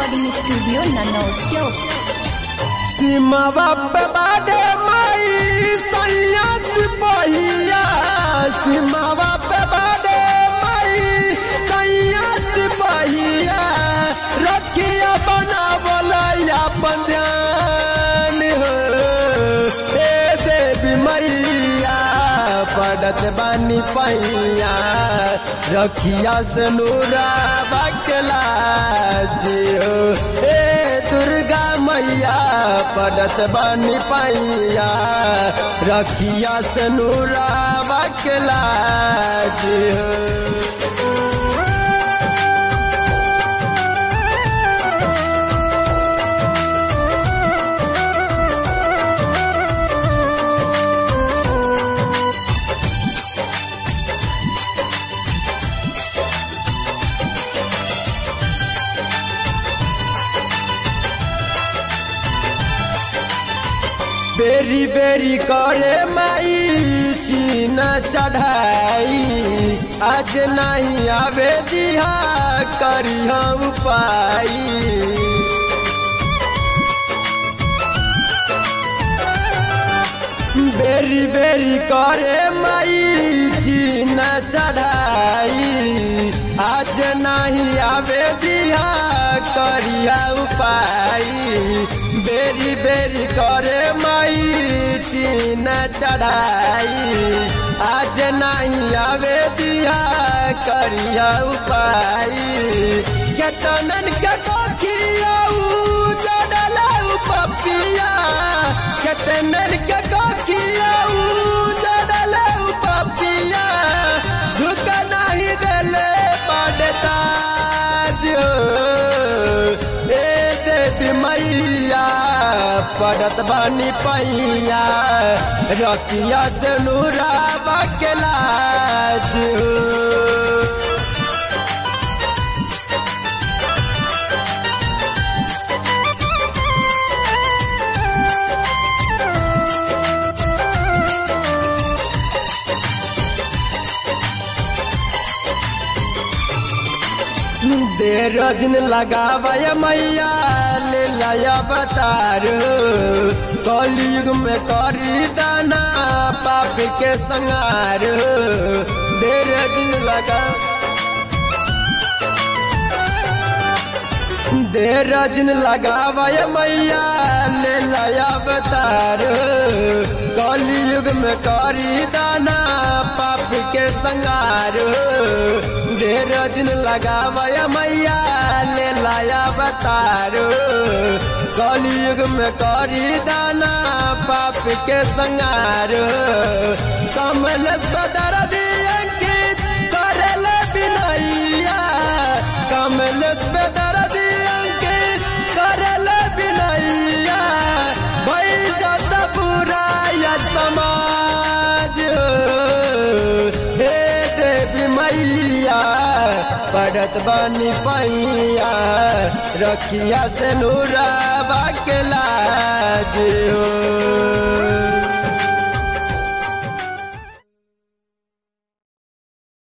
Recording studio Nanaur चौक। सीमावा पे बाडे माई सैया सिपहिया, सीमावा पे बाडे माई सैया सिपहिया, रखिया बना बोलैया पंजान हो। ए देवी मैया पड़त बानी पैया, रखिया से नूरा बकला जियो। ए दुर्गा मैया पड़त बानी पैया, रखिया से नूरा बकला जियो। बेरी बेरी करे माई चीन चढ़ाई, आज नहीं आवे दिहा करी हम पाई। बेरी बेरी करे माई चीन चढ़ाई, आज नहीं आवे दिहा करिया उपाई। बेरी बेरी करे माई चीन चढ़ाई, आज नहीं आवे दिया करिया उपाई। केतनन के कोखियाऊ चढ़ल पपिया, केतनन के कोखियाऊ चढ़ल पपिया, झुक नहीं देले पड़ता जो। ए देवी मैया पड़त बानी पैया, रखिया से नूरा बकला जियो। देर रजन लगावय मैया ले लाया बतार, कलयुग में करी दाना पाप के संगार। देर रजन लगा देर रजन लगावय मैया ले लाया बतार, कलयुग में करी दाना पाप के संगार। देर रजन लगावय मैया ले लाया बतार, कलयुग में करी दाना पाप के संगार। कमल सदर अंकित करल बिनैया, कमल सदर अंकित करल बिनैया, भई जत पूरा समाज। हे देवी मैया पड़त बानी पैया, रखिया से नूरा बकला जियो।